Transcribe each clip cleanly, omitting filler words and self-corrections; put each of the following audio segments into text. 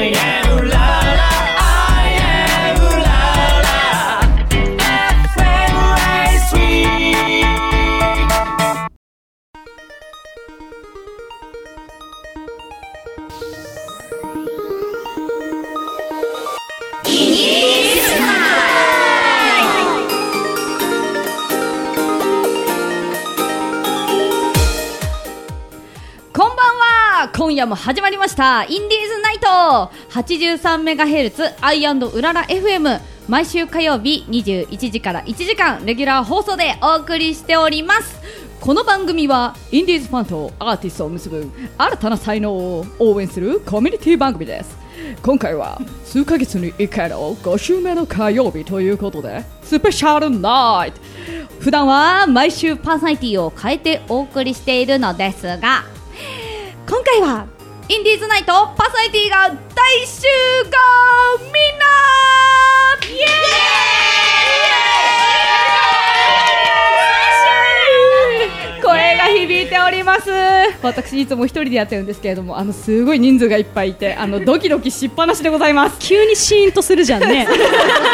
I am la la I am la la FM 今夜も始まりましたインディーズナイト 83MHz アイ&うらら FM 毎週火曜日21時から1時間レギュラー放送でお送りしております。この番組はインディーズファンとアーティストを結ぶ新たな才能を応援するコミュニティ番組です。今回は数ヶ月に1回の5週目の火曜日ということでスペシャルナイト。普段は毎週パーソナリティを変えてお送りしているのですが、今回はインディーズナイトパーソナリティが大集合。みんなイエーイ、声が響いております。私いつも一人でやってるんですけれども、すごい人数がいっぱいいてドキドキしっぱなしでございます。 急にシーンとするじゃんね。 もうちょっ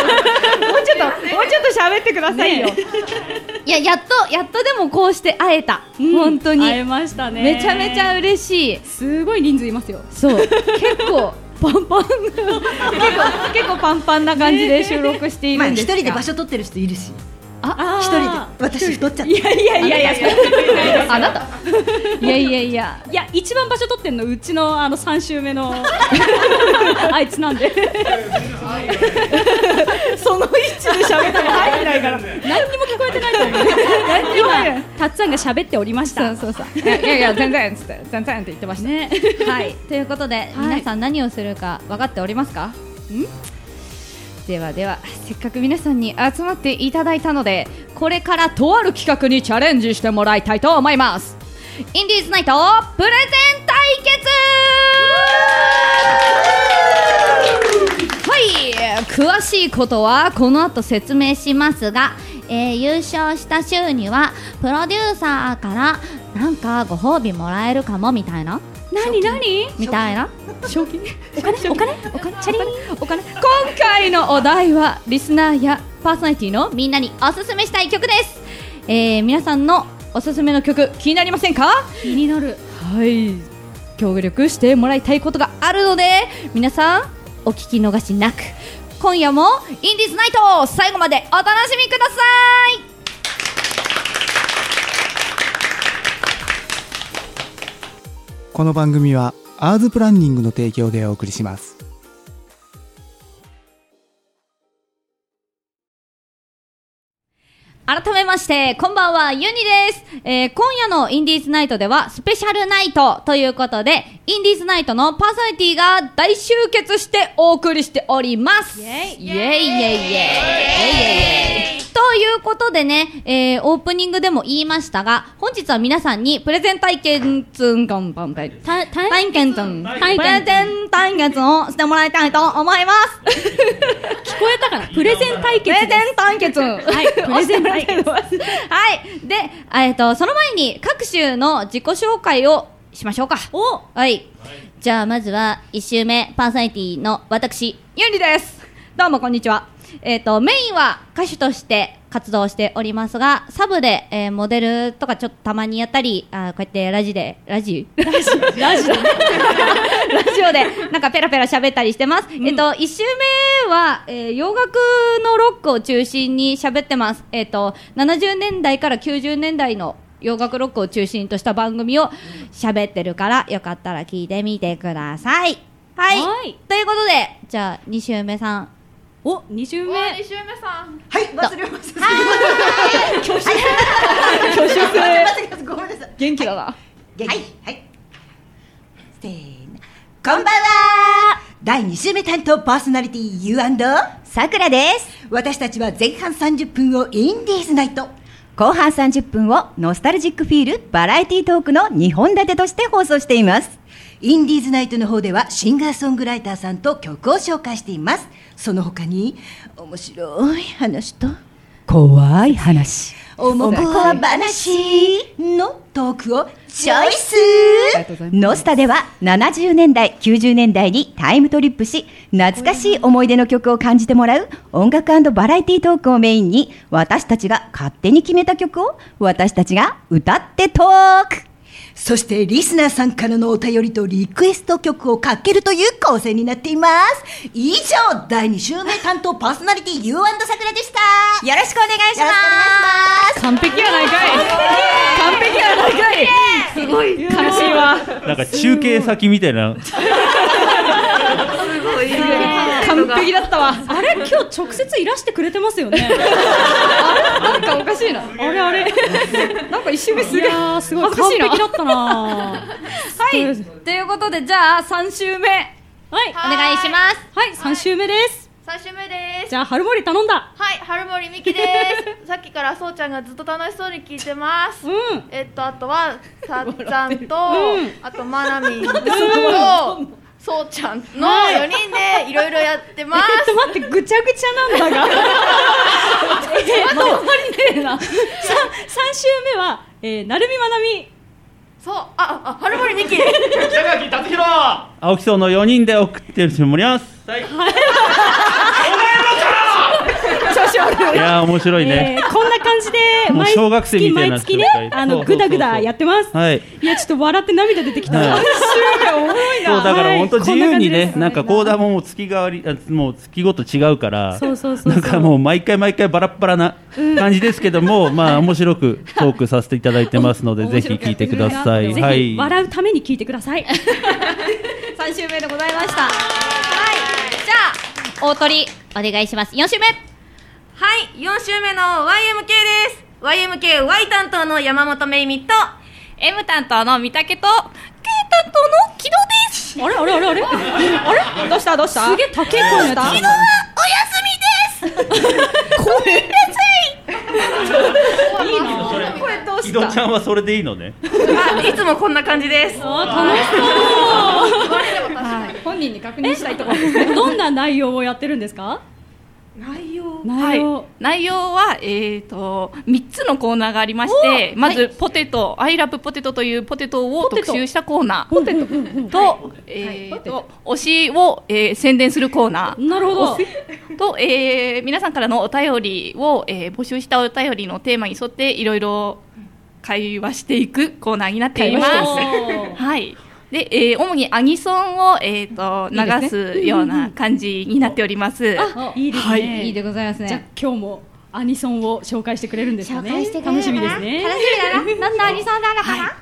と喋ってくださいよ、ね、いや、やっとでもこうして会えた、本当に会えましたね。 めちゃめちゃ嬉しい。 すごい人数いますよ。 そう結構パンパン結構パンパンな感じで収録しているんですが、 一人で場所取ってる人いるし、 一人で私太っちゃった。 いやあなたいや一番場所取ってんのうちの3週目のあいつなんでその位置で喋っても入ってないから何にも聞こえてないと思う。今たっつぁんが喋っておりました。 そういや全然って言ってましたね。はいということで、皆さん何をするか分かっておりますか？ではせっかく皆さんに集まっていただいたので、これからとある企画にチャレンジしてもらいたいと思います。インディーズナイトプレゼン対決。はい、詳しいことはこの後説明しますが、優勝した週にはプロデューサーからなんかご褒美もらえるかもみたいな。 何みたいな。 賞金お金チャリンお金。今回のお題はリスナーやパーソナリティのみんなにおすすめしたい曲です。皆さんのおすすめの曲気になりませんか？ 気になる。 はい、協力してもらいたいことがあるので、皆さんお聞き逃しなく今夜もインディーズナイト最後までお楽しみください。 この番組はアーズプランニングの提供でお送りします。 改めましてこんばんは、ユニです。今夜のインディーズナイトではスペシャルナイトということで、インディーズナイトのパーソナリティが大集結してお送りしております。イエイということでね、オープニングでも言いましたが、本日は皆さんにプレゼン対決をしてもらいたいと思います。 聞こえたかな？プレゼン対決。 プレゼン対決。はい、 プレゼン対決。 はい。で、その前に各週の自己紹介をしましょうか。はい。じゃあまずは1週目パーソナリティの私ユンリです。どうもこんにちは。メインは歌手として活動しておりますが、サブで、モデルとかちょっとたまにやったり、こうやってラジオでなんかペラペラ喋ったりしてます。1週目は、洋楽のロックを中心に喋ってます。70年代から90年代の洋楽ロックを中心とした番組を喋ってるから、よかったら聞いてみてください。はい。ということで、じゃあ2週目さん。 2週目さん。はい、忘れました。 挙手ごめんなさい。 元気だな。 はい。せーの。こんばんは。第2週目担当パーソナリティユー& さくらです。 私たちは前半30分をインディーズナイト、 後半30分をノスタルジックフィールバラエティトークの2本立てとして放送しています。 インディーズナイトの方ではシンガーソングライターさんと曲を紹介しています。その他に面白い話と怖い話、 おもこ話のトークをチョイス。 ノスタでは70年代90年代にタイムトリップし、懐かしい思い出の曲を感じてもらう音楽&バラエティトークをメインに、私たちが勝手に決めた曲を私たちが歌ってトーク。 そしてリスナーさんからのお便りとリクエスト曲をかけるという構成になっています。以上、第2週目担当パーソナリティ You& さくらでした。 よろしくお願いします。 完璧やないかい。完璧やないかい。すごい悲しいわ。 なんか中継先みたいな。 完璧だったわ。 あれ今日直接いらしてくれてますよね。 なんかおかしいな。 あれあれ。 なんか一瞬目すげえすごい完璧だったな。 はい。ということでじゃあ3週目はいお願いします。 はい3週目です。 3週目です。 じゃあ春森頼んだ。 はい、春森美希です。さっきからそうちゃんがずっと楽しそうに聞いてます。あとはさっちゃんと、あとまなみんとそうちゃんの4人でいろいろやってます。 待ってぐちゃぐちゃなんだが。まとまりねえな。3週目はなるみまなみ。 そう春森美希。 北垣達弘。青木荘の4人で送ってるつもります。はい。いやー面白いね。 こんな感じでもう小学生みたいな毎月ねぐだぐだやってます。 はい。 いやちょっと笑って涙出てきた。 はい、そうだから本当自由にね、なんか講談も月替わりもう月ごと違うから、なんかもう毎回バラッバラな感じですけども、まあ面白くトークさせていただいてますのでぜひ聞いてください。 ぜひ笑うために聞いてください。 3週目でございました。はい。じゃあ大鳥お願いします。4週目。 はい、4週目の YMK です。YMKY 担当の山本めいみと M 担当の三宅と K 担当の木戸です。 あれあれあれあれあれどうしたすげえ高い声のやつ。 木戸はお休みです。ごめんなさい。 いいな。これどうした。 木戸ちゃんはそれでいいのね。 いつもこんな感じです。 楽しそう。 本人に確認したいところですね。 どんな内容をやってるんですか。 内容は3つのコーナーがありまして、まずポテト、アイラブポテトというポテトを特集したコーナーと、推しを宣伝するコーナー。 なるほど。 と、皆さんからのお便りを募集したお便りのテーマに沿っていろいろ会話していくコーナーになっています。はい。で、主にアニソンを、流すような感じになっております。 いいですね。 いいでございますね。 じゃあ今日もアニソンを紹介してくれるんですかね。 紹介してくれるかな。 楽しみですね。 楽しみだな。どんなアニソンなのかな。はい、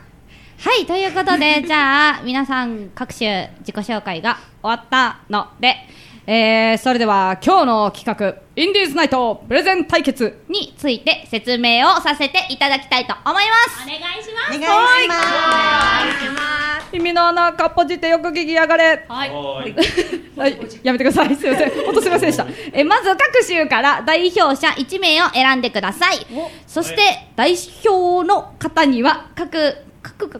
ということでじゃあ皆さん各種自己紹介が終わったので、それでは今日の企画インディーズナイトプレゼン対決について説明をさせていただきたいと思います。 お願いします。 お願いします。 耳の穴かっぽじってよく聞きやがれ。はい、はい、やめてください。すいません、本当すいませんでした。まず各州から代表者1名を選んでください。そして代表の方には大丈夫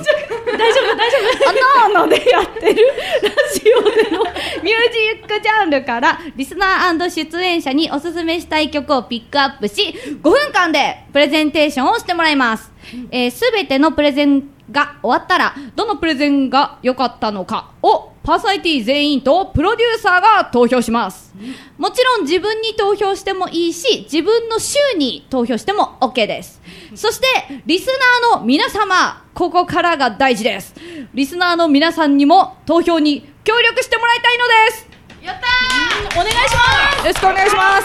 穴でやってるラジオでのミュージックジャンルからリスナー&出演者におすすめしたい曲をピックアップし5分間でプレゼンテーションをしてもらいます。すべてのプレゼンが終わったらどのプレゼンが良かったのかをパーソナリティ全員とプロデューサーが投票します。もちろん自分に投票してもいいし自分の週に投票しても OK です。そしてリスナーの皆様、ここからが大事です。リスナーの皆さんにも投票に協力してもらいたいのです。 やったー。お願いします。 よろしくお願いします。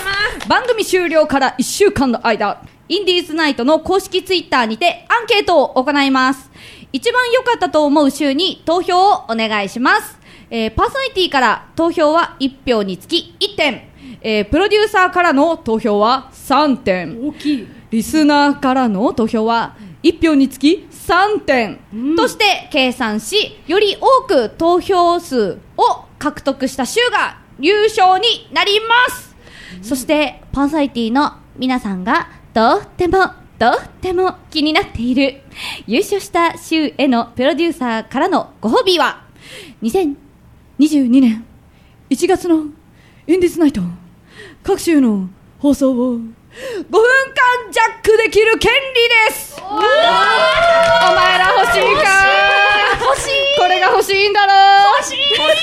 番組終了から1週間の間、インディーズナイトの公式ツイッターにてアンケートを行います。一番良かったと思う週に投票をお願いします。パーソナリティから投票は1票につき1点、プロデューサーからの投票は3点、 大きい。 リスナーからの投票は1票につき3点、として計算し、より多く投票数を獲得した週が優勝になります。そしてパーソナリティの皆さんがとっても気になっている優勝した週へのプロデューサーからのご褒美は2022年1月のインディーズナイト各週の放送を 5分間ジャックできる権利です。お前ら欲しいか。欲しい。これが欲しいんだろう。欲しい。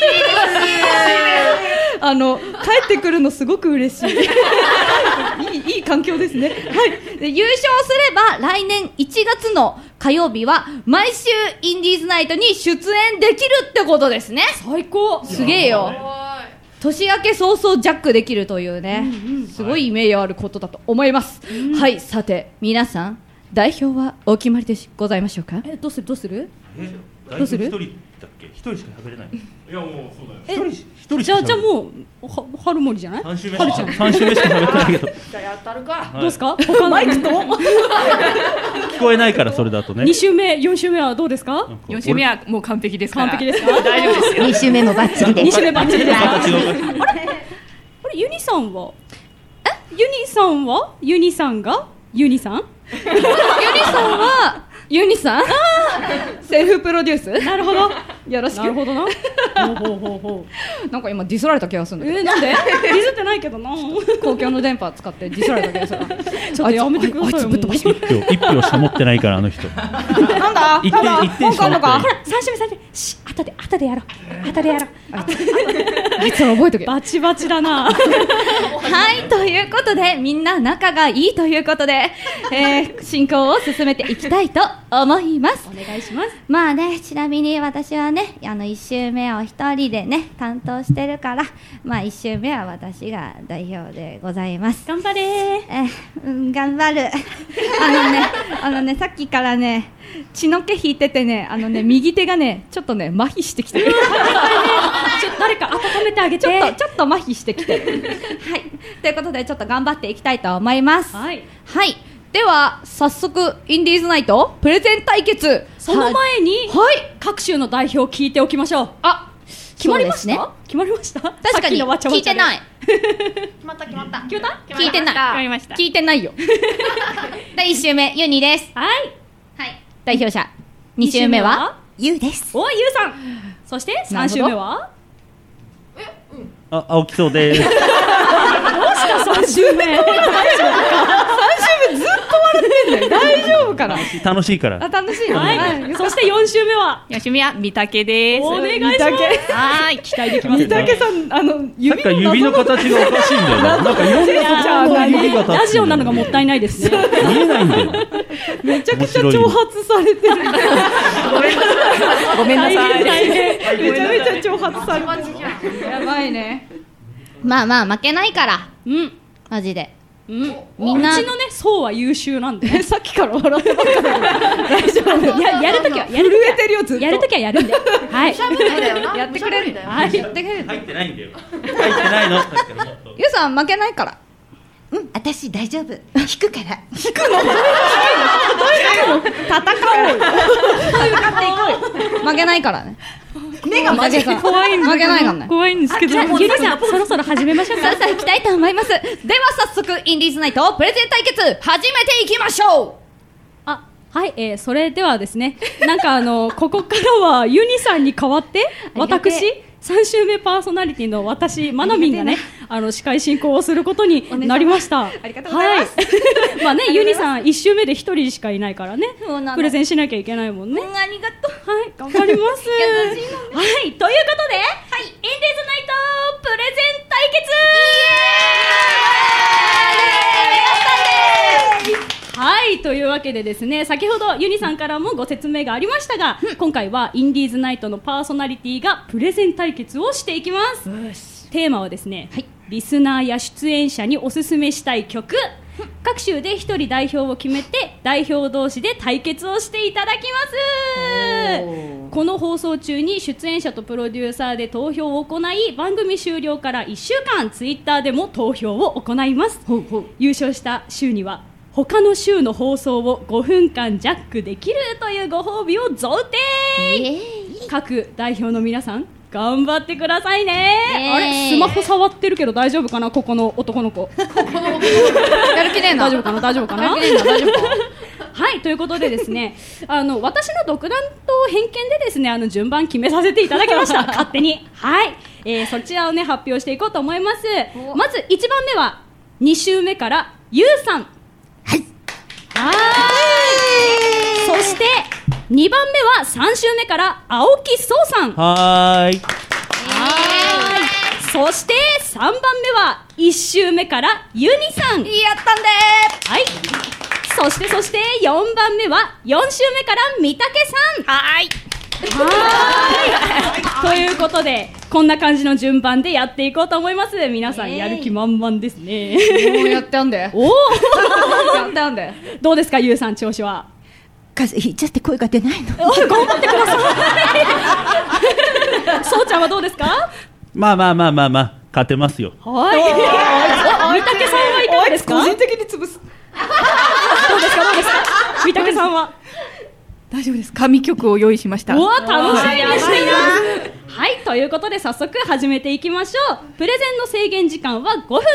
帰ってくるのすごく嬉しい。いい環境ですね。はい。で優勝すれば来年1月の火曜日は毎週インディーズナイトに出演できるってことですね。 最高。 すげえよ。年明け早々ジャックできるというね、すごい名誉あることだと思います。はい、さて皆さん代表はお決まりでございましょうか。 どうするどうする？一人だっけ？一人しか喋れない。いやもうそうだよ。一人じゃあもう春森じゃない？ 3週目しか喋ってないけど。 じゃあやったるか。 どうですか？他マイクと聞こえないからそれだとね。 2週目4週目はどうですか ？4週目はもう完璧ですから。 完璧ですか？ 大丈夫ですよ。 2週目もバッチリです。 2週目バッチリですか？ あれユニさんはユニさんはユニさんがユニさんはユニさんセルフプロデュース。 なるほど。 よろしく。 なるほどな。ほう。 なんか今ディスられた気がするんだけど。 なんで？ディスってないけどな。 公共の電波使ってディスられた気がする。 ちょっとやめてくださいよ。 一票しか持ってないからあの人。 なんだ？ 一点しか持ってない。 ほら3週目。後でやろう。 あいつら覚えとけ。 バチバチだな。 はい、ということでみんな仲がいいということで、進行を進めていきたいと思います。 お願いします。 まあね、ちなみに私はね、1週目を一人でね担当してるから、まあ1週目は私が代表でございます。 頑張れー。 頑張る。さっきからね血の気引いててね、右手がねちょっとね麻痺してきてる。 ちょっと誰か温めてあげて。 ちょっと麻痺してきてる。はい、ということでちょっと頑張っていきたいと思います。 はい、 はい、では早速インディーズナイトプレゼン対決。 その前に、 はい、 各州の代表を聞いておきましょう。決まりました？決まりました？ 確かに聞いてない。 決まった。 聞いてない。 決まりました。 聞いてないよ。第1週目ユニです。 はい。 代表者2週目はゆうです。 おいゆうさん。そして3週目は青木そうです。 どうした3週目？大丈夫か？ 3週目ずっと笑ってんだよ。大丈夫かな？ 楽しいから。 楽しいよね。 はい。そして4週目は 4週目は三宅です。 お願いします。はい、期待できます。 三宅さん指の形がおかしいんだよね。なんかいろんなところの指が立つ。 ラジオなのがもったいないですね。 見えないんだよ。 めちゃくちゃ挑発されてる。 ごめんなさい。 めちゃめちゃ挑発されてる。やばいね。まあ負けないから。マジで。みんなうちのね層は優秀なんで。 さっきから笑ってばっかだけど大丈夫。 やるときは震えてるよずっと。 やるときはやるんで。はい。 やってくれる。 はい。 やってくれる。 入ってないんだよ。入ってないの。 ゆうさん負けないから。 私大丈夫。引くから。 引くの？戦おうよ。戦っていこうよ。負けないからね。 目がマジで怖いん負けないからね。 怖いんですけど。ゆりさんそろそろ始めましょうか。 さあ行きたいと思います。では早速インディーズナイトプレゼン対決始めていきましょう。 はい、それではですね、なんかここからはユニさんに代わって私3週目パーソナリティの私マナミンがね司会進行をすることになりました。 ありがとうございます。 まあねユニさん1週目で1人しかいないからねプレゼンしなきゃいけないもんね。 ありがとう。 はい頑張ります。はいということで、はいインディーズナイトプレゼン対決。はいというわけでですね、先ほどユニさんからもご説明がありましたが、今回はインディーズナイトのパーソナリティがプレゼン対決をしていきます。テーマはですね、リスナーや出演者におすすめしたい曲、各州で1人代表を決めて代表同士で対決をしていただきます。この放送中に出演者とプロデューサーで投票を行い、番組終了から1週間ツイッターでも投票を行います。優勝した州には他の週の放送を5分間ジャックできるというご褒美を贈呈。各代表の皆さん頑張ってくださいね。あれスマホ触ってるけど大丈夫かな、ここの男の子。 やる気ねえな。 大丈夫かな大丈夫かな。はいということでですね私の独断と偏見でですね順番決めさせていただきました勝手に。はい、そちらをね発表していこうと思います。まず1番目は2週目からゆうさん。はい。そして2番目は3週目から青木そうさん。 はーい。 そして3番目は1週目からゆにさん。 やったんではい。そして4番目は4週目からみたけさん。 はいということでこんな感じの順番でやっていこうと思います。皆さんやる気満々ですね。 もうやってんでおおやってんでどうですかゆうさん、調子は。 風邪ひいちゃって声が出ないの。 頑張ってください。そうちゃんはどうですか。 まあ勝てますよ。 はい。みたけさんはいかがですか。 個人的に潰す。 どうですかみたけさんは。 大丈夫です。神曲を用意しました。 おー、楽しみにしています。はい、ということで早速始めていきましょう。プレゼンの制限時間は5分です。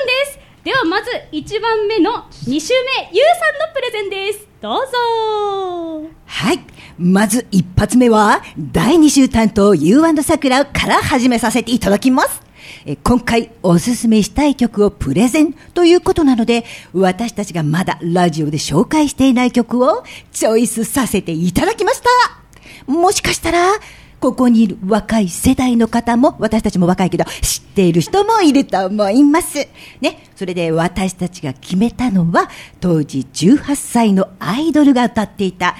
ではまず1番目の2週目ゆうさんのプレゼンです。どうぞ。 はい、まず一発目は第2週担当ゆう&さくらから始めさせていただきます。今回おすすめしたい曲をプレゼンということなので、私たちがまだラジオで紹介していない曲をチョイスさせていただきました。もしかしたらここにいる若い世代の方も、私たちも若いけど知っている人もいると思いますね。それで私たちが決めたのは、当時18歳のアイドルが歌っていた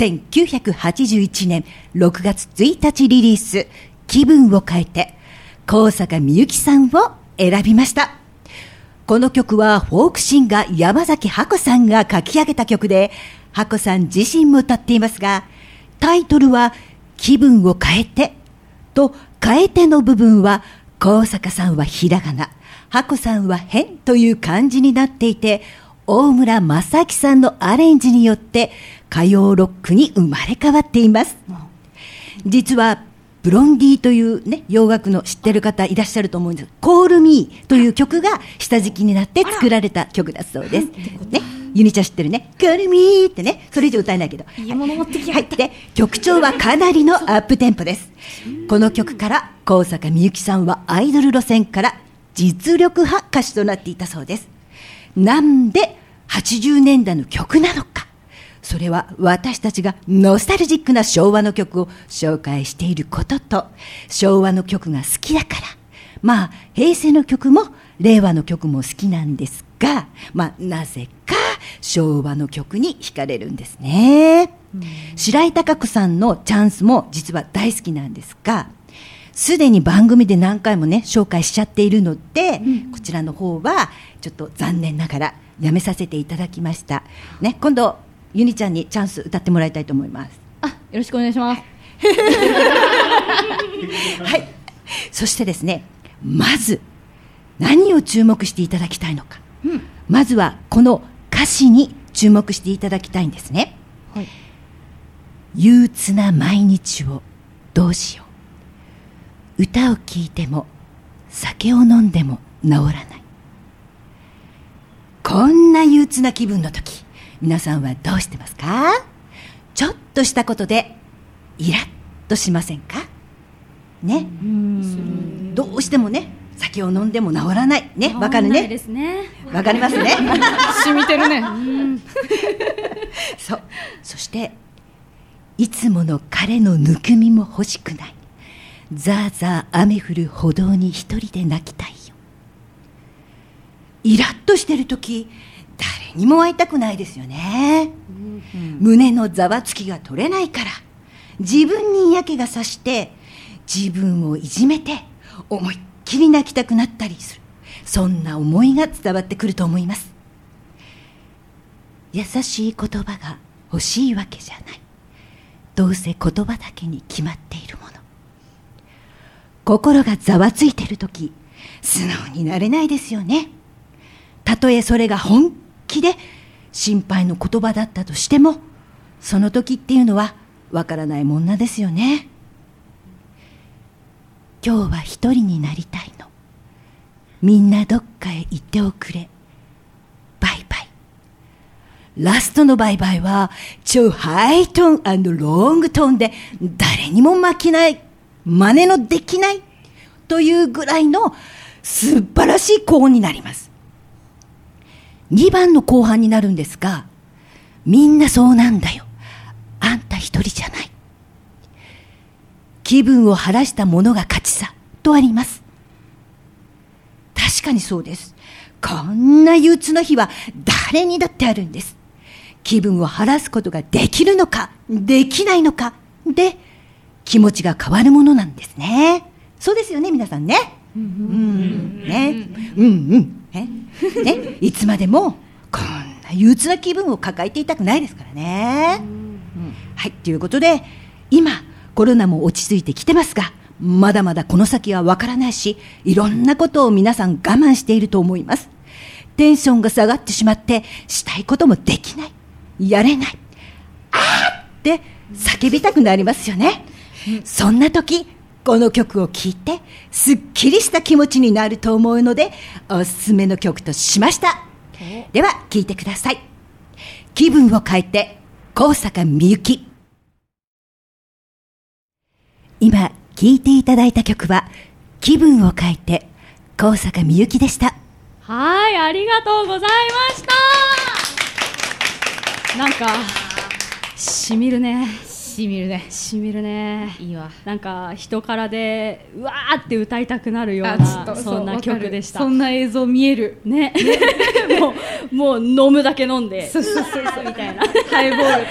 1981年6月1日リリース、気分を変えて、高坂みゆきさんを選びました。この曲はフォークシンガー山崎箱さんが書き上げた曲で、箱さん自身も歌っていますが、タイトルは気分を変えてと、変えての部分は高坂さんはひらがな、箱さんは変という漢字になっていて、大村正明さんのアレンジによって歌謡ロックに生まれ変わっています。実はブロンディというね、洋楽の知ってる方いらっしゃると思うんです。コールミーという曲が下敷きになって作られた曲だそうです。ね、ユニちゃん知ってるね。コールミーってね、それ以上歌えないけど。 いいもの持ってきやはい。で、曲調はかなりのアップテンポです。この曲から高坂みゆきさんはアイドル路線から実力派歌手となっていたそうです。なんで80年代の曲なのか。それは私たちがノスタルジックな昭和の曲を紹介していることと、昭和の曲が好きだから、まあ平成の曲も令和の曲も好きなんですが、まあなぜか昭和の曲に惹かれるんですね。白井貴子さんのチャンスも実は大好きなんですが、すでに番組で何回もね紹介しちゃっているので、こちらの方はちょっと残念ながらやめさせていただきましたね。今度ユニちゃんにチャンス歌ってもらいたいと思います。 あ、よろしくお願いします。 はい。そしてですね、まず何を注目していただきたいのか、まずはこの歌詞に注目していただきたいんですね。はい。憂鬱な毎日をどうしよう、歌を聴いても酒を飲んでも治らない。こんな憂鬱な気分の時、皆さんはどうしてますか？ちょっとしたことでイラッとしませんかね。どうしてもね、酒を飲んでも治らないね。わかるね。わかりますね。 染みてるね。 そう。そしていつもの彼のぬくみも欲しくない。ザーザー雨降る歩道に一人で泣きたいよ。イラッとしてる時、誰にも会いたくないですよね。胸のざわつきが取れないから、自分に嫌気がさして自分をいじめて思いっきり泣きたくなったりする。そんな思いが伝わってくると思います。優しい言葉が欲しいわけじゃない。どうせ言葉だけに決まっているもの。心がざわついているとき、素直になれないですよね。たとえそれが本気で心配の言葉だったとしても、その時っていうのはわからないもんなんですよね。今日は一人になりたいの。みんなどっかへ行っておくれ。バイバイ。ラストのバイバイは超ハイトーン&ロングトーンで、誰にも負けない、真似のできないというぐらいの素晴らしい高音になります。 2番の後半になるんですが、みんなそうなんだよ、あんた一人じゃない、気分を晴らしたものが勝ちさとあります。確かにそうです。こんな憂鬱な日は誰にだってあるんです。気分を晴らすことができるのかできないのかで気持ちが変わるものなんですね。そうですよね、皆さんね。いつまでもこんな憂鬱な気分を抱えていたくないですからね。はい、ということで今コロナも落ち着いてきてますが、まだまだこの先はわからないし、いろんなことを皆さん我慢していると思います。テンションが下がってしまってしたいこともできない、やれない、あーって叫びたくなりますよね。そんな時この曲を聴いてすっきりした気持ちになると思うので、おすすめの曲としました。では聴いてください。気分を変えて高坂みゆき。今聴いていただいた曲は気分を変えて高坂みゆきでした。 はい、ありがとうございました。なんかしみるね。 しみるね。 しみるね。 いいわ。 なんか人からでうわーって歌いたくなるようちょっなとそんな曲でした。 そんな映像見えるね。もう飲むだけ飲んでそうみたいな。 ハイボールっつってバイバイっ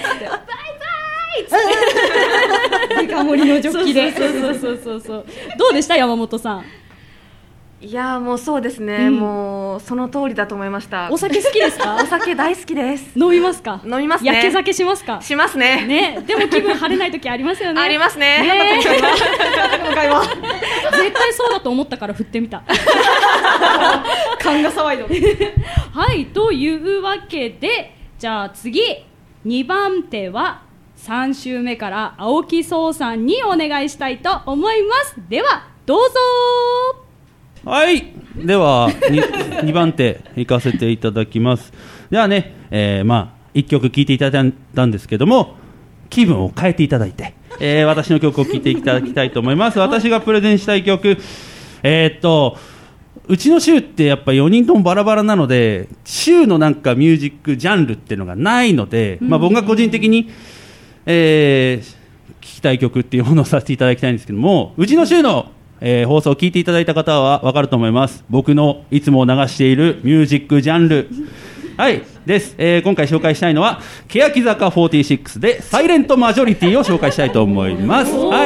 つってデカ盛りのジョッキで。 そうどうでした山本さん。 いやもうそうですね、もうその通りだと思いました。 お酒好きですか？ お酒大好きです。 飲みますか？ 飲みますね。 焼け酒しますか？ しますね。 ね、でも気分晴れない時ありますよね。 ありますね。 ね今回は絶対そうだと思ったから振ってみた。 勘が騒いだ。 はい、というわけで、じゃあ次2番手は3週目から青木壮さんにお願いしたいと思います。ではどうぞ。 はい、では 2番手行かせていただきます。ではね、1曲聴いていただいたんですけども、気分を変えていただいて、私の曲を聴いていただきたいと思います。私がプレゼンしたい曲、うちの週ってやっぱ4人ともバラバラなので、週のなんかミュージックジャンルっていうのがないので、僕が個人的に、聴きたい曲っていうものをさせていただきたいんですけども、うちの週の放送を聞いていただいた方は分かると思います。僕のいつも流しているミュージックジャンルはいです、今回紹介したいのは欅坂46でサイレントマジョリティを紹介したいと思います。はい、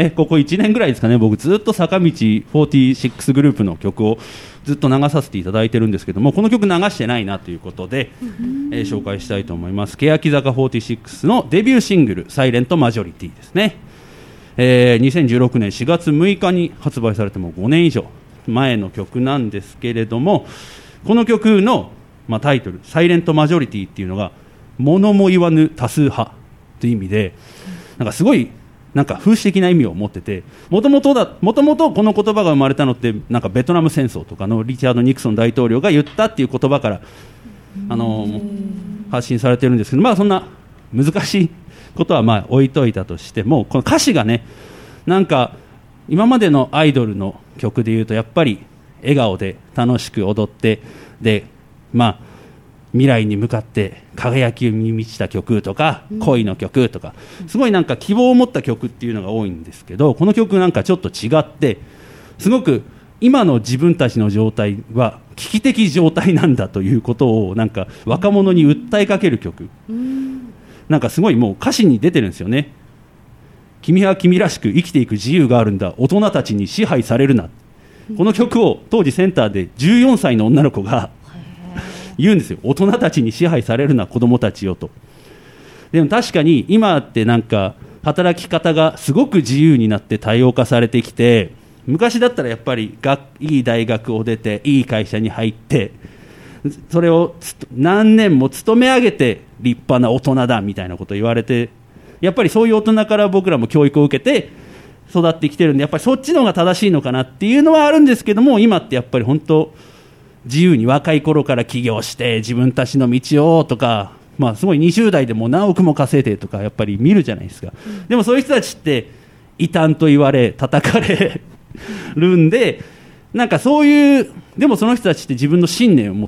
ここ1年ぐらいですかね、僕ずっと坂道46グループの曲をずっと流させていただいてるんですけども、この曲流してないなということで、紹介したいと思います。欅坂46のデビューシングルサイレントマジョリティですね。2016年4月6日に発売されても5年以上前の曲なんですけれども、この曲の、タイトルサイレントマジョリティっていうのが物も言わぬ多数派という意味で、なんかすごいなんか風刺的な意味を持ってて、もともとこの言葉が生まれたのってなんかベトナム戦争とかのリチャード・ニクソン大統領が言ったっていう言葉から発信されてるんですけど、そんな難しいことは置いといたとしても、この歌詞がね、なんか今までのアイドルの曲でいうとやっぱり笑顔で楽しく踊ってで、未来に向かって輝きに満ちた曲とか、恋の曲とか、すごいなんか希望を持った曲っていうのが多いんですけど、この曲なんかちょっと違って、すごく今の自分たちの状態は危機的状態なんだということをなんか若者に訴えかける曲、なんかすごいもう歌詞に出てるんですよね。君は君らしく生きていく自由があるんだ、大人たちに支配されるな。この曲を当時センターで14歳の女の子が言うんですよ。大人たちに支配されるな、子供たちよと。でも確かに今ってなんか働き方がすごく自由になって多様化されてきて、昔だったらやっぱりいい大学を出ていい会社に入って、それを何年も勤め上げて立派な大人だみたいなことを言われて、やっぱりそういう大人から僕らも教育を受けて育ってきてるんで、やっぱりそっちの方が正しいのかなっていうのはあるんですけども、今ってやっぱり本当自由に若い頃から起業して自分たちの道をとか、すごい20代でも何億も稼いでとかやっぱり見るじゃないですか。でもそういう人たちって異端と言われ叩かれるんで、なんかそういう、でもその人たちって自分の信念を持って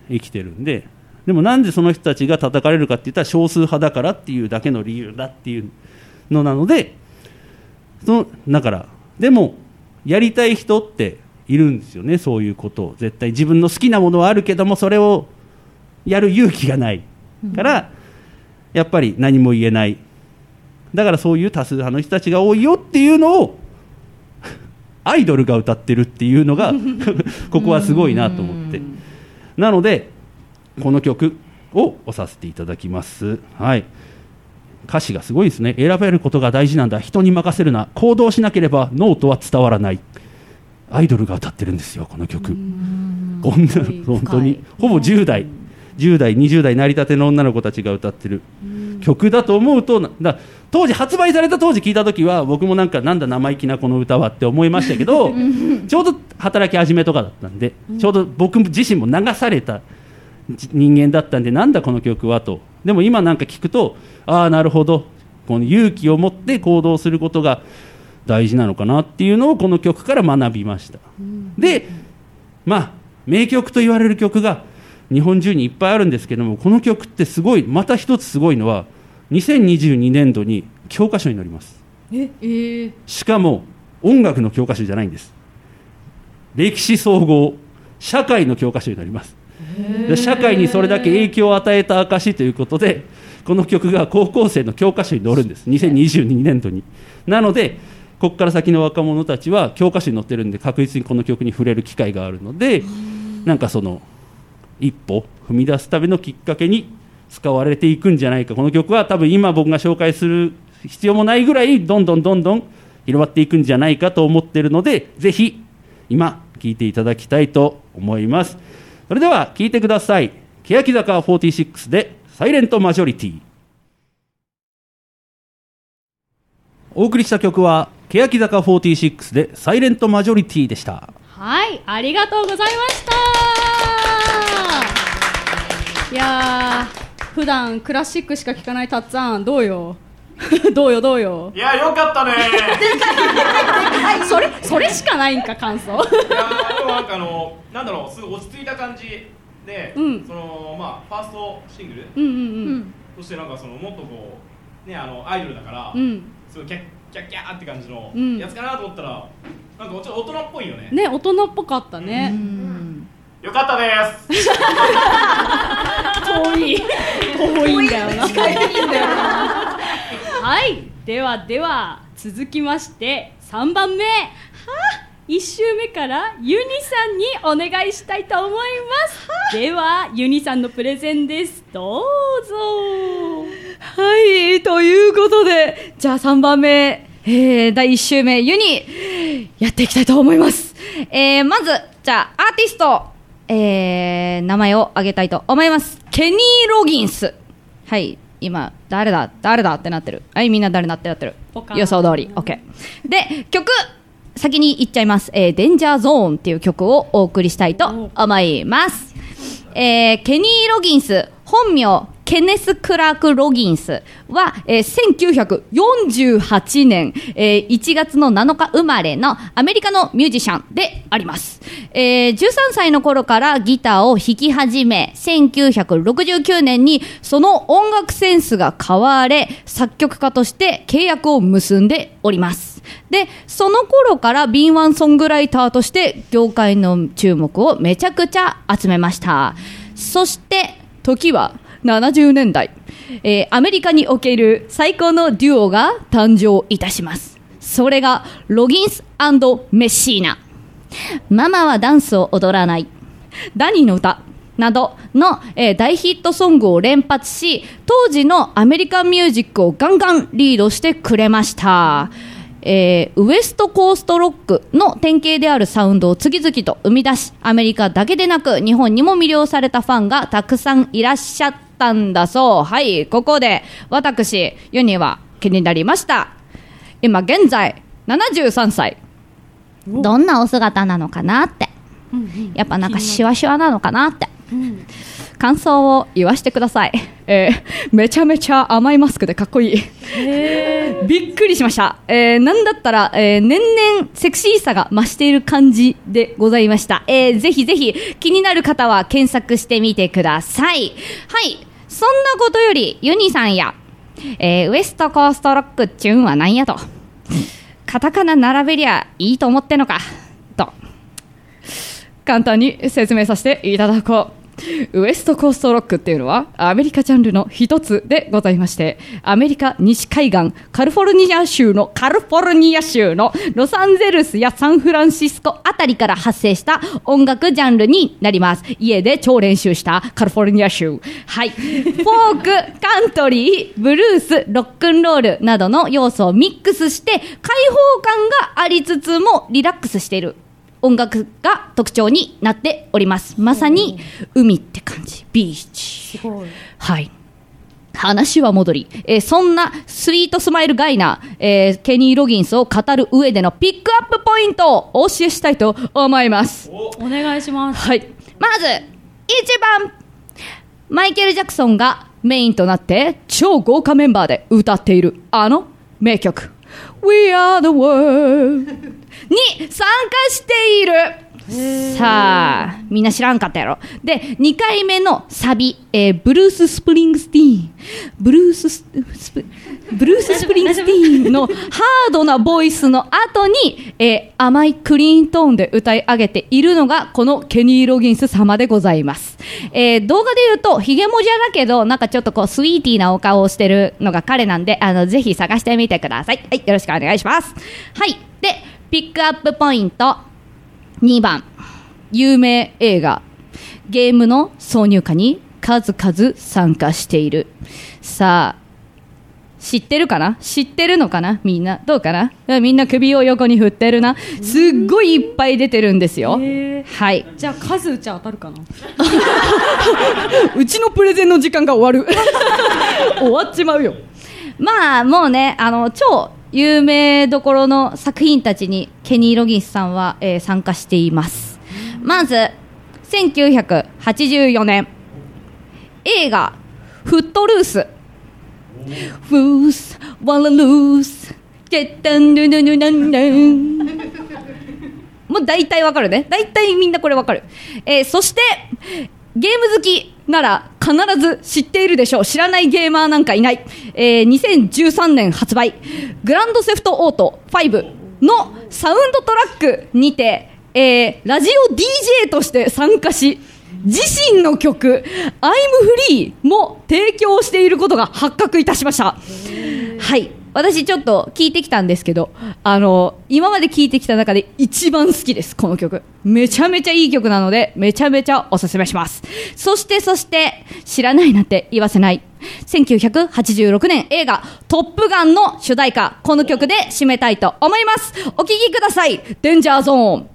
生きてるんで、でもなんでその人たちが叩かれるかって言ったら少数派だからっていうだけの理由だっていうのなので、だからでもやりたい人っているんですよね。そういうことを絶対自分の好きなものはあるけどもそれをやる勇気がないから、やっぱり何も言えない。だからそういう多数派の人たちが多いよっていうのをアイドルが歌ってるっていうのがここはすごいなと思って、なのでこの曲を押させていただきます。はい、歌詞がすごいですね。選べることが大事なんだ、人に任せるな、行動しなければノートは伝わらない。アイドルが歌ってるんですよこの曲。本当にほぼ10代20代成り立ての女の子たちが歌ってる曲だと思うと、当時発売された当時聞いた時は僕もなんだ生意気なこの歌はって思いましたけどちょうど働き始めとかだったんで、ちょうど僕自身も流された人間だったんで、なんだこの曲はと。でも今なんか聞くと、ああなるほど、この勇気を持って行動することが大事なのかなっていうのをこの曲から学びました。で名曲と言われる曲が日本中にいっぱいあるんですけども、この曲ってすごい、また一つすごいのは2022年度に教科書に載ります。しかも音楽の教科書じゃないんです。歴史総合社会の教科書になります。社会にそれだけ影響を与えた証ということで、この曲が高校生の教科書に載るんです、2022年度に。なのでここから先の若者たちは教科書に載ってるんで、確実にこの曲に触れる機会があるので、なんかその一歩踏み出すためのきっかけに使われていくんじゃないか。この曲は多分今僕が紹介する必要もないぐらいどんどん広まっていくんじゃないかと思っているので、ぜひ今聴いていただきたいと思います。それでは聴いてください。欅坂46でサイレントマジョリティ。お送りした曲は欅坂46でサイレントマジョリティでした。 はい、ありがとうございました。いやー、普段クラシックしか聴かないたっつぁん、どうよどうよ。 いや、よかったねそれしかないんか、感想。いやー、でもなんかなんだろう、すごい落ち着いた感じで、ファーストシングル、そしてなんかもっとこうね、アイドルだから、すごいキャッキャーって感じのやつかなと思ったら、なんかちょっと大人っぽいよね。 ね、大人っぽかったね。 よかったです。 遠いんだよな。はい、では続きまして3番目、1周目からユニさんにお願いしたいと思います。ではユニさんのプレゼンです。どうぞ。 はい、ということで、じゃあ3番目、第1週目ユニやっていきたいと思います。まずじゃあアーティスト、名前を挙げたいと思います。ケニー・ロギンス。はい、今誰だってなってる。はい、みんな誰だってなってる。予想通り OK で、曲先に言っちゃいます。デンジャーゾーンっていう曲をお送りしたいと思います。ケニー・ロギンス、本名ケネス・クラーク・ロギンスは、1948年、1月の7日生まれのアメリカのミュージシャンであります。13歳の頃からギターを弾き始め、1969年にその音楽センスが買われ、作曲家として契約を結んでおります。で、その頃から敏腕ソングライターとして業界の注目をめちゃくちゃ集めました。そして時は70年代、アメリカにおける最高のデュオが誕生いたします。それがロギンス&メッシーナ。ママはダンスを踊らない、ダニーの歌などの、大ヒットソングを連発し、当時のアメリカンミュージックをガンガンリードしてくれました。ウエストコーストロックの典型であるサウンドを次々と生み出し、アメリカだけでなく日本にも魅了されたファンがたくさんいらっしゃったんだそう。はい、ここで私ユニは気になりました。今現在73歳。どんなお姿なのかなって、やっぱなんかシワシワなのかなって、感想を言わせてください。 めちゃめちゃ甘いマスクでかっこいい。びっくりしました。なんだったら、年々セクシーさが増している感じでございました。ぜひぜひ気になる方は検索してみてください。はい、そんなことよりユニさんや、ウエストコーストロックっちゅうんはなんやと、カタカナ並べりゃいいと思ってんのかと簡単に説明させていただこう。ウエストコーストロックっていうのはアメリカジャンルの一つでございまして、アメリカ西海岸カリフォルニア州のロサンゼルスやサンフランシスコあたりから発生した音楽ジャンルになります。家で超練習したカリフォルニア州、はい、フォーク、カントリー、ブルース、ロックンロールなどの要素をミックスして開放感がありつつもリラックスしている音楽が特徴になっております。まさに海って感じ、ビーチ。すごい。はい。話は戻り、そんなスイートスマイルガイな、ケニー・ロギンスを語る上でのピックアップポイントをお教えしたいと思います。 お願いします。 はい。まず1番、マイケル・ジャクソンがメインとなって超豪華メンバーで歌っているあの名曲 We Are the Worldに参加している。さあみんな知らんかったやろ。で2回目のサビ、ブルース・スプリングスティーンのハードなボイスの後に、甘いクリーントーンで歌い上げているのがこのケニー・ロギンス様でございます。動画で言うとヒゲもじゃだけどなんかちょっとこうスイーティーなお顔をしてるのが彼なんで、ぜひ探してみてください。はい、よろしくお願いします。はい、でピックアップポイント2番、有名映画ゲームの挿入歌に数々参加している。さあ知ってるかな、知ってるのかな、みんなどうかな。みんな首を横に振ってるな。すっごいいっぱい出てるんですよ。はい、 じゃあ数打ち当たるかなうちのプレゼンの時間が終わる終わっちまうよ。まあもうね、超有名どころの作品たちにケニー・ロギンスさんは、参加しています。まず1984年映画フットルース、フースワラルースゲッタンヌヌヌナンナンもう大体わかるね。大体みんなこれわかる。そしてゲーム好きなら必ず知っているでしょう。知らないゲーマーなんかいない。2013年発売グランドセフトオート5のサウンドトラックにて、ラジオ DJ として参加し自身の曲 I'm Free も提供していることが発覚いたしました。はい、私ちょっと聞いてきたんですけど、今まで聞いてきた中で一番好きです。この曲めちゃめちゃいい曲なのでめちゃめちゃおすすめします。そして知らないなんて言わせない1986年映画トップガンの主題歌、この曲で締めたいと思います。お聴きください。デンジャーゾーン。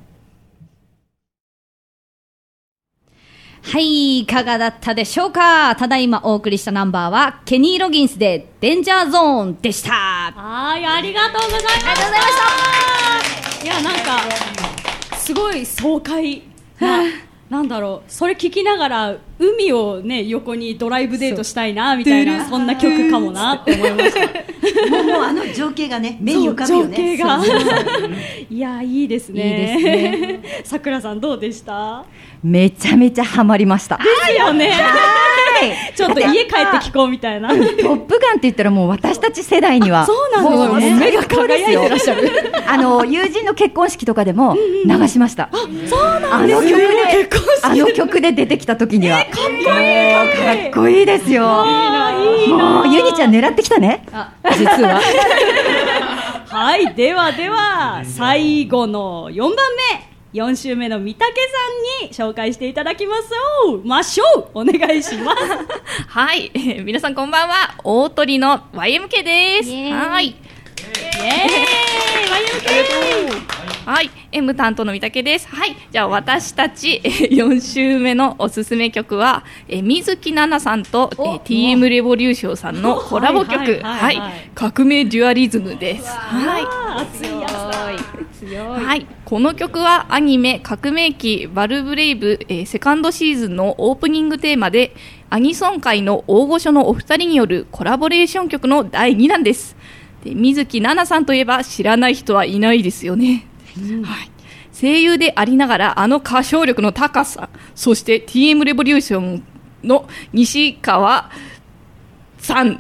はい、いかがだったでしょうか。ただいまお送りしたナンバーはケニー・ロギンスでデンジャーゾーンでした。 はい、ありがとうございました。いや、なんかすごい爽快ななんだろう、それ聞きながら海をね横にドライブデートしたいなみたいな、そんな曲かもなって思いましたもう情景がね目に浮かぶよね。 情景がいや、いいですね。いいですね。さくらさんどうでした？ めちゃめちゃハマりました。 ですよね。ちょっと家帰って聞こうみたいな。トップガンって言ったらもう私たち世代にはそうなんですよ、目が輝いてらっしゃる。 友人の結婚式とかでも流しました。 そうなんですよ。 あの曲で出てきた時にはかっこいいですよ。もうユニちゃん狙ってきたね。 実ははい、では最後の4番目、4週目の三宅さんに紹介していただきます。お願いしますはい、皆さんこんばんは。大鳥の YMK です。はい、イエーイ YMK。 はい、M 担当の三宅です。はい、じゃあ私たち4週目のおすすめ曲は水木奈々さんとTM レボリューションさんのコラボ曲、革命デュアリズムです。はい、 熱いやつだ。 はい、この曲はアニメ革命機バルブレイブ、セカンドシーズンのオープニングテーマでアニソン界の大御所のお二人によるコラボレーション曲の第2弾です。で、水木奈々さんといえば知らない人はいないですよね、はい、声優でありながらあの歌唱力の高さ、そして TM レボリューションの西川さん、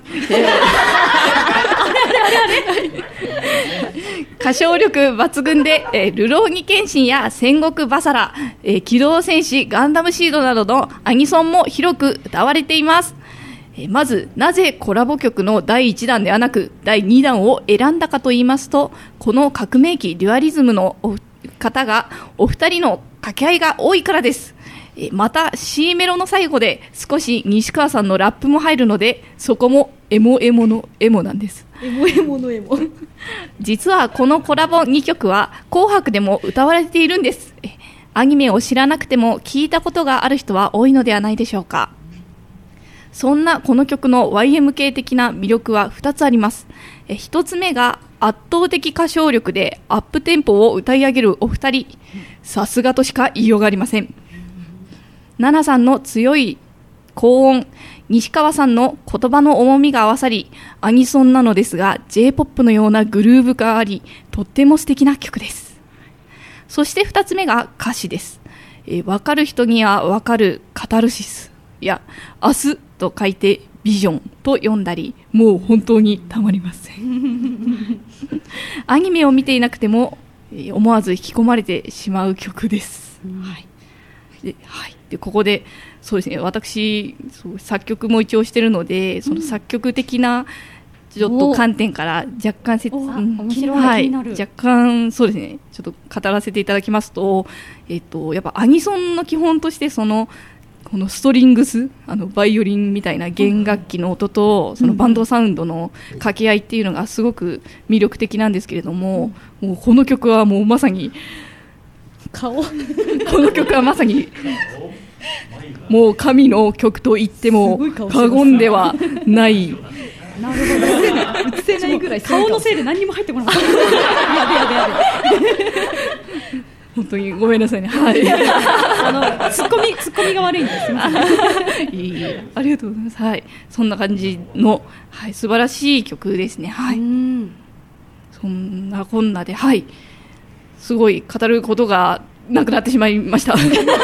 歌唱力抜群で、ルローニケンシンや戦国バサラ、機動戦士ガンダムシードなどのアニソンも広く歌われています。まずなぜコラボ曲の第1弾ではなく第2弾を選んだかと言いますと、この革命機デュアリズムの方がお二人の掛け合いが多いからです。また C メロの最後で少し西川さんのラップも入るので、そこもエモエモのエモなんです。 エモエモのエモ実はこのコラボ2曲は紅白でも歌われているんです。アニメを知らなくても聞いたことがある人は多いのではないでしょうか。そんなこの曲の YMK 的な魅力は2つあります。1つ目が圧倒的歌唱力でアップテンポを歌い上げるお二人、さすがとしか言いようがありません。奈々さんの強い高音、西川さんの言葉の重みが合わさり、アニソンなのですが J-POP のようなグルーヴがあり、とっても素敵な曲です。そして2つ目が歌詞です。分かる人には分かるカタルシスや明日と書いてビジョンと読んだり、もう本当にたまりませんアニメを見ていなくても思わず引き込まれてしまう曲です、でここでそうですね、私作曲も一応しているので、その作曲的なちょっと観点から若干面白い、気になる。 若干そうですね、ちょっと語らせていただきますと、やっぱアニソンの基本としてこのストリングス、バイオリンみたいな弦楽器の音とそのバンドサウンドの掛け合いっていうのがすごく魅力的なんですけれども、もうこの曲はもうまさにこの曲はまさにもう神の曲と言っても過言ではない。 なるほど、映せないぐらい顔のせいで何にも入ってこなかったやべ本当にごめんなさいね、はい、 ツッコミが悪いんですいいありがとうございます、はい、そんな感じの、はい、素晴らしい曲ですね、はい、そんなこんなで、はい、すごい語ることがなくなってしまいました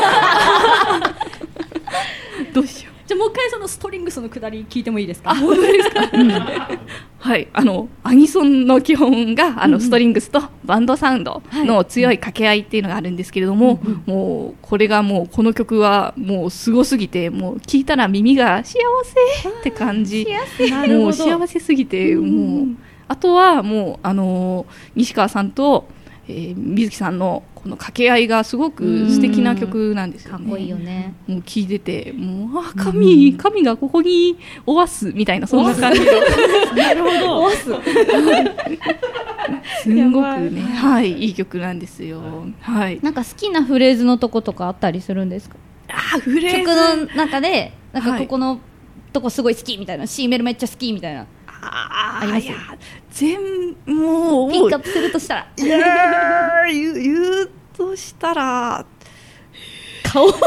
どうしよう。 じゃあもう一回そのストリングスの下り聞いてもいいですか。 本当ですかはい、アニソンの基本がストリングスとバンドサウンドの強い掛け合いっていうのがあるんですけれども、もうこれがもうこの曲はもうすごすぎて、もう聴いたら耳が幸せって感じ、もう幸せすぎて、もうあとはもう西川さんと、水木さんのこの掛け合いがすごく素敵な曲なんですよね。 かっこいいよね。 もう聴いてて、もう神がここにおわすみたいな、そんな感じなるほど、おわすすんごくね、はい、いい曲なんですよ、はい、 なんか好きなフレーズのとことかあったりするんですか。 フレーズ曲の中でなんかここのとこすごい好きみたいな、C メロめっちゃ好きみたいなあります。 もうピックアップするとしたら言うとしたら顔なんか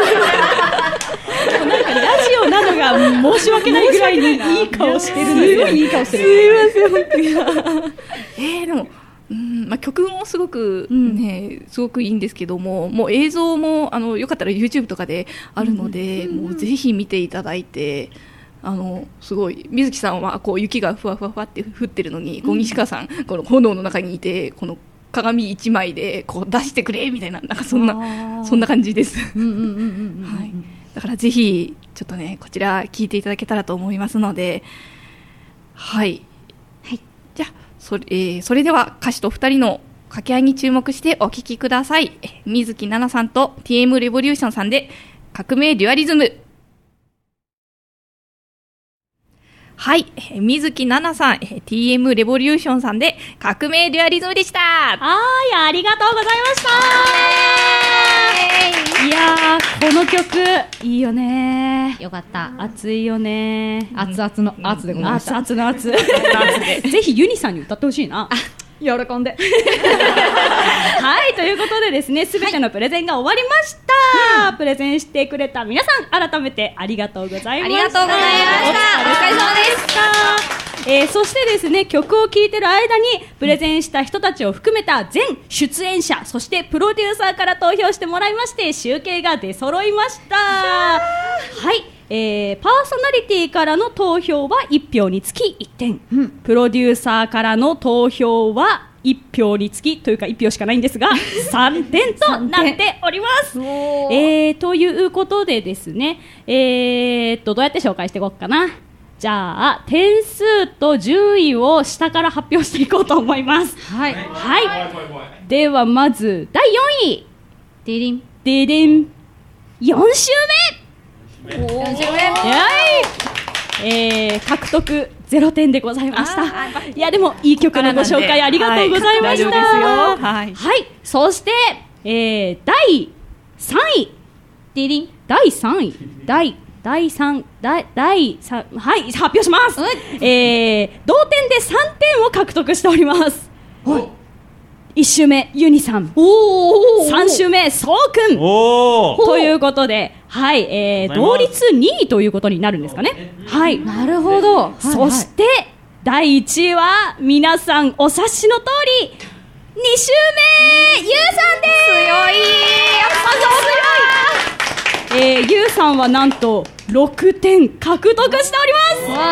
ラジオなのが申し訳ないぐらいにいい顔してるんですよ。いい顔してる。 すいません本当にでも曲もすごくね、すごくいいんですけども、もう映像もよかったら YouTube とかであるので、もうぜひ見ていただいて、すごい水木さんはこう雪がふわふわふわって降ってるのに、西川さんこの炎の中にいて、この鏡一枚でこう出してくれみたいな、なんかそんな感じです。だからぜひちょっとね、こちら聞いていただけたらと思いますので、はい、じゃあそれでは歌手と2人の掛け合いに注目してお聴きください。水木奈々さんと TM レボリューションさんで革命デュアリズム。はい、水木奈々さん、TM レボリューションさんで革命デュアリズムでした。 はい、ありがとうございました。いやー、この曲いいよね。 よかった。 熱いよね。 熱々の熱でございました。 熱々の熱ぜひユニさんに歌ってほしいな。 喜んではいということでですね、すべてのプレゼンが終わりました、プレゼンしてくれた皆さん改めてありがとうございました。 ありがとうございました。お疲れ様でした。 そしてですね、曲を聴いてる間にプレゼンした人たちを含めた全出演者、そしてプロデューサーから投票してもらいまして集計が出揃いました。はい、パーソナリティからの投票は1票につき1点、プロデューサーからの投票は1票につきというか1票しかないんですが3点となっております。ということでですね、どうやって紹介していこうかな。じゃあ点数と順位を下から発表していこうと思います。はい、はい、ではまず第4位、 デリンデデン、4週目、獲得0点でございました。いやでもいい曲のご紹介ありがとうございました。はい、そして、第3位、 デリン、 第3位、第3、はい、発表します。同点で3点を獲得しております。1週目ユニさん、3週目そうくんということで、はい、同率2位ということになるんですかね。はい、 なるほど。 そして、第1位は皆さんお察しの通り2週目ゆうさんです。 強い、やっぱ強い。ゆうさんはなんと6点獲得しております。イエーイ。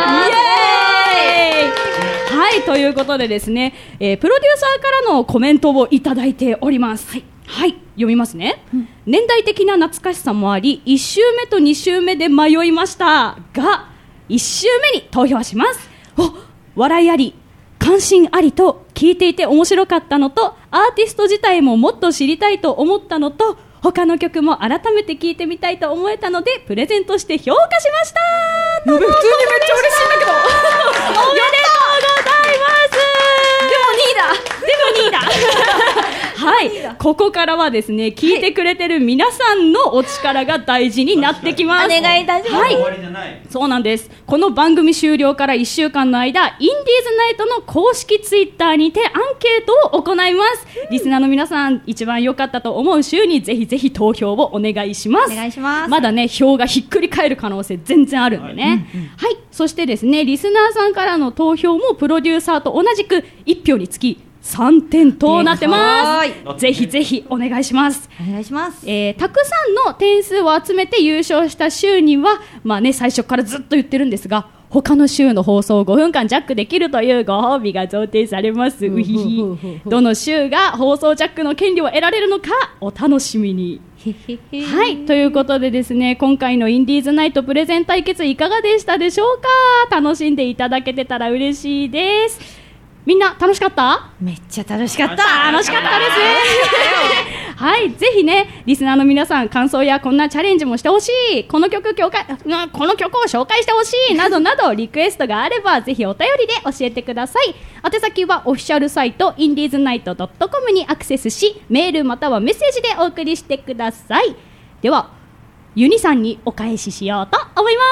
はい、ということでですね、プロデューサーからのコメントをいただいております。はい、読みますね。年代的な懐かしさもあり1週目と2週目で迷いましたが1週目に投票します。笑いあり関心ありと聞いていて面白かったのとアーティスト自体ももっと知りたいと思ったのと他の曲も改めて聴いてみたいと思えたのでプレゼントして評価しました。 普通にめっちゃ嬉しいんだけどおめでとうございます。でも2位だはい、ここからはですね聞いてくれてる皆さんのお力が大事になってきます。 お願いいたします。 はい、そうなんです。この番組終了から1週間の間インディーズナイトの公式ツイッターにてアンケートを行います。リスナーの皆さん一番良かったと思う週にぜひぜひ投票をお願いします。 お願いします。 まだね票がひっくり返る可能性全然あるんでね。はい、そしてですねリスナーさんからの投票もプロデューサーと同じく1票につき3点となってます。ぜひぜひお願いします。 お願いします。 たくさんの点数を集めて優勝した週にはまあね最初からずっと言ってるんですが他の週の放送を5分間ジャックできるというご褒美が贈呈されます。うひひ。どの週が放送ジャックの権利を得られるのかお楽しみに。はい、ということでですね今回のインディーズナイトプレゼン対決いかがでしたでしょうか。楽しんでいただけてたら嬉しいです。みんな楽しかった？ めっちゃ楽しかった。 楽しかったですねはい、ぜひねリスナーの皆さん感想やこんなチャレンジもしてほしい、この曲を紹介してほしいなどなどリクエストがあればぜひお便りで教えてください。宛先はオフィシャルサイト indiesnight.com にアクセスしメールまたはメッセージでお送りしてください。ではユニさんにお返ししようと思います。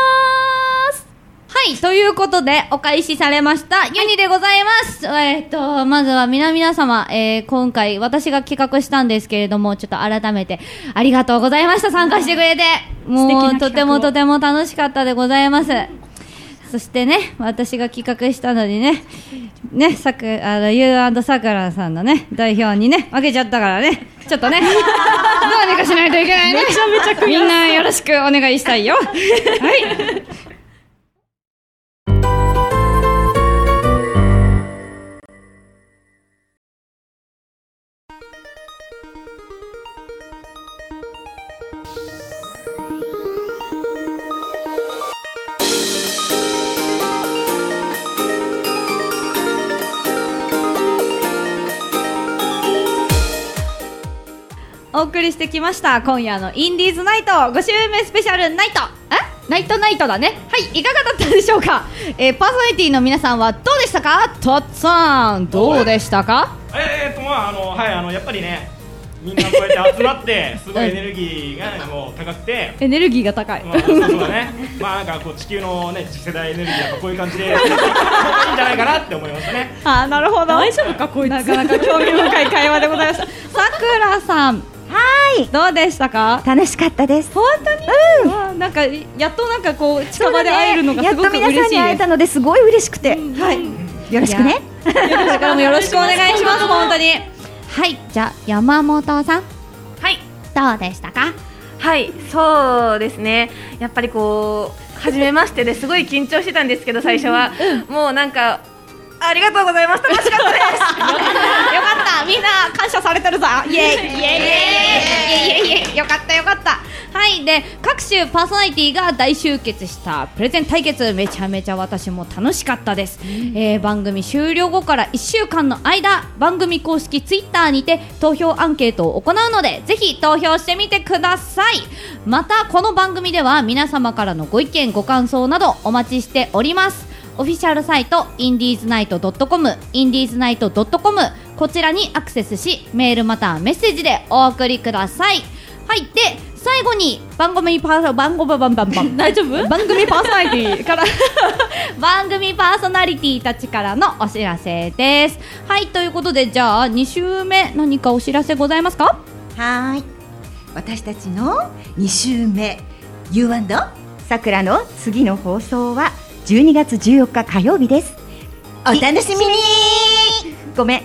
はい、ということでお返しされましたユニでございます。まずは皆様、今回私が企画したんですけれどもちょっと改めてありがとうございました。参加してくれてもうとても楽しかったでございます。そしてね私が企画したのにねユー&さくらさんのね代表にね負けちゃったからねちょっとねどうにかしないといけないね。 めちゃめちゃ悔しい。 みんなよろしくお願いしたいよはいお送りしてきました今夜のインディーズナイト5週目スペシャルナイトナイトだね。はい、いかがだったでしょうか。パーソナリティの皆さんはどうでしたか。とっさんどうでしたか。 やっぱりねみんなこうやって集まってすごいエネルギーが、ね、もう高くてエネルギーが高い、 そうだねなんかこう地球のね次世代エネルギーがこういう感じでいいんじゃないかなって思いましたね。 なるほど、 大丈夫かこいつ、 なかなか興味深い会話でございました。さくらさん、どうでしたか？ 楽しかったです。 本当に、なんかやっとなんかこう近場で会えるのがすごく嬉しいです。 やっと皆さんに会えたのですごい嬉しくて、よろしくね。 これからもよろしくお願いします本当に。はい、じゃあ山本さん、 はい、 どうでしたか？ はい、そうですね。やっぱりこう初めましてですごい緊張してたんですけど最初は、もうなんかありがとうございます。楽しかったです。よかった、みんな感謝されてるぞ。イエイイエイイエイイエイイエイイエイ、よかったよかった。はい、で各種パーソナリティが大集結したプレゼン対決、めちゃめちゃ私も楽しかったです。番組終了後から1週間の間、番組公式ツイッターにて投票アンケートを行うので、ぜひ投票してみてください。またこの番組では皆様からのご意見ご感想などお待ちしております。オフィシャルサイトインディーズナイト .com インディーズナイト .com、 こちらにアクセスしメールまたはメッセージでお送りください。はい、で最後に番組パーソナリティから番組パーソナリティたちからのお知らせです。はい、ということでじゃあ2週目何かお知らせございますか？ はい、私たちの2週目 You& さくらの次の放送は12月14日火曜日です。 お楽しみに。 ごめん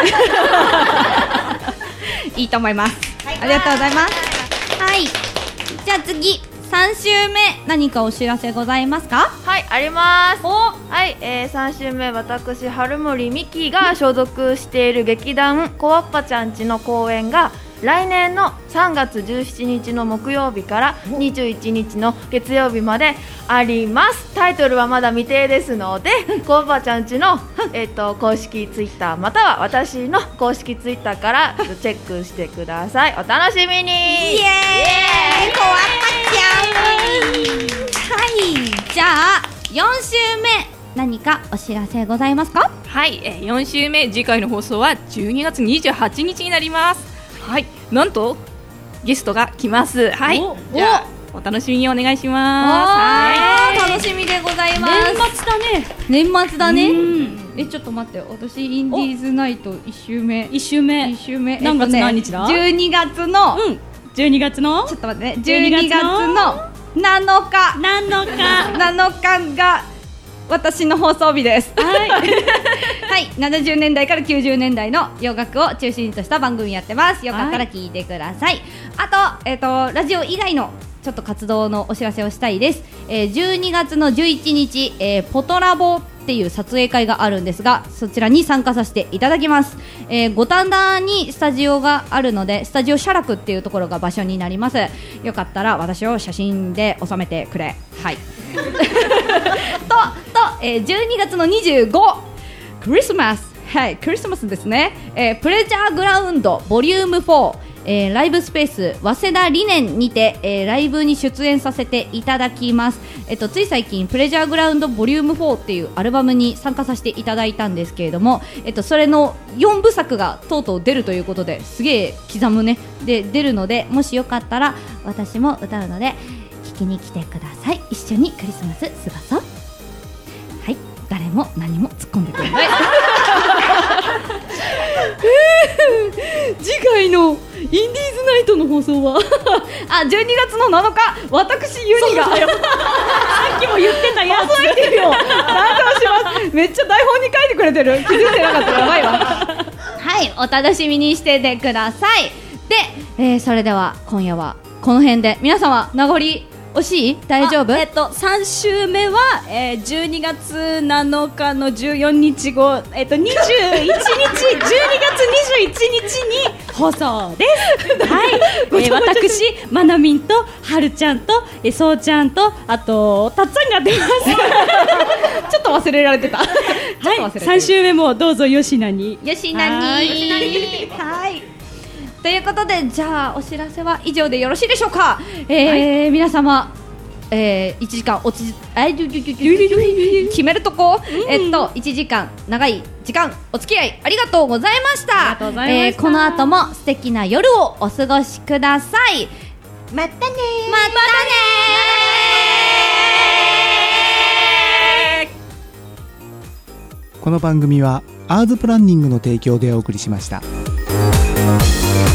いいと思います、ありがとうございます。はい、じゃあ次3週目何かお知らせございますか？ はい、あります。はい、3週目私春森美希が所属している劇団こわっぱちゃんちの公演が来年の3月17日の木曜日から21日の月曜日まであります。タイトルはまだ未定ですのでこわっぱちゃんちの、公式ツイッターまたは私の公式ツイッターからチェックしてください。お楽しみに。イエーイ、 こわっぱちゃん。はい、じゃあ4週目何かお知らせございますか？ はい、4週目次回の放送は12月28日になります。はい、なんとゲストが来ます。はい、じゃあお楽しみにお願いします。 楽しみでございます。年末だね。ちょっと待って、私インディーズナイト1週目何月何日だ ？12月の 12月のちょっと待ってね、12月の7日が私の放送日です。はい、70年代から90年代の洋楽を中心とした番組やってます。よかったら聞いてください。あと、ラジオ以外のちょっと活動のお知らせをしたいです。12月の11日、ポトラボっていう撮影会があるんですが、そちらに参加させていただきます。五反田にスタジオがあるので、スタジオ写楽っていうところが場所になります。よかったら私を写真で収めてくれ。はい12月の25クリスマス、はい、クリスマスですね。プレジャーグラウンドボリューム4、ライブスペース早稲田理念にて、ライブに出演させていただきます。つい最近プレジャーグラウンドボリューム4っていうアルバムに参加させていただいたんですけれども、それの4部作がとうとう出るということで、すげえ刻むねで出るので、もしよかったら私も歌うので聴きに来てください。一緒にクリスマス過ごそう。はい、誰も何も突っ込んでくれない次回のインディーズナイトの放送は12月の7日、私ユニがさっきも言ってたやつ覚えてるよ。めっちゃ台本に書いてくれてる。気づいてなかったらやばいわはい、お楽しみにしててください。で、それでは今夜はこの辺で、皆様名残惜しい？大丈夫 ？3週目は、12月7日の14日後、21日12月21日に放送です。はい、私まなみんとはるちゃんとそうちゃんとあとたっつぁんが出ますちょっと忘れられてたはい、3週目もどうぞよしなにはいということで、じゃあお知らせは以上でよろしいでしょうか。皆様、1時間決めるとこ、1時間長い時間お付き合いありがとうございました。この後も素敵な夜をお過ごしください。 またねまたね。 この番組はアーズプランニングの提供でお送りしました。